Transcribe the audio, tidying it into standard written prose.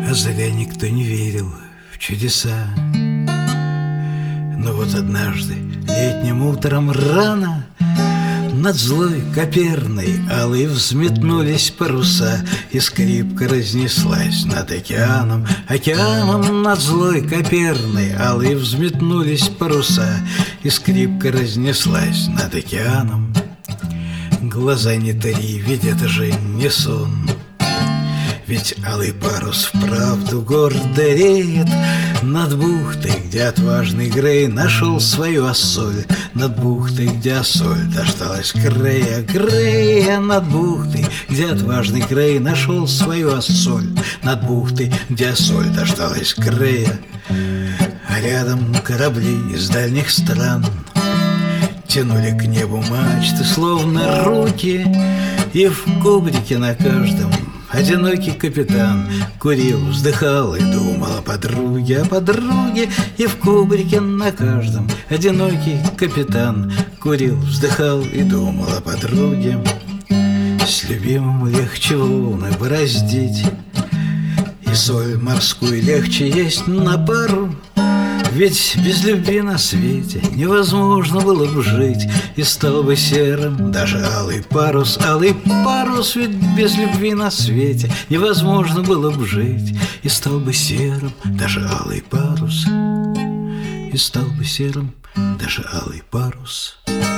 А зря никто не верил в чудеса. Но вот однажды летним утром рано над злой Коперной алой взметнулись паруса, и скрипка разнеслась над океаном. Океаном над злой Коперной алой взметнулись паруса, и скрипка разнеслась над океаном. Глаза не тори, ведь это же не сон. Ведь алый парус вправду гордо реет над бухтой, где отважный Грей нашел свою ассоль. Над бухтой, где ассоль дождалась Грея, Грея. Над бухтой, где отважный Грей нашел свою ассоль. Над бухтой, где ассоль дождалась Грея. А рядом корабли из дальних стран тянули к небу мачты, словно руки, и в кубрике на каждом одинокий капитан курил, вздыхал и думал о подруге, и в кубрике на каждом одинокий капитан курил, вздыхал и думал о подруге. С любимым легче волны бороздить, и соль морскую легче есть на пару. Ведь без любви на свете невозможно было бы жить, и стал бы серым даже алый парус. Алый парус, ведь без любви на свете невозможно было бы жить, и стал бы серым даже алый парус, и стал бы серым даже алый парус.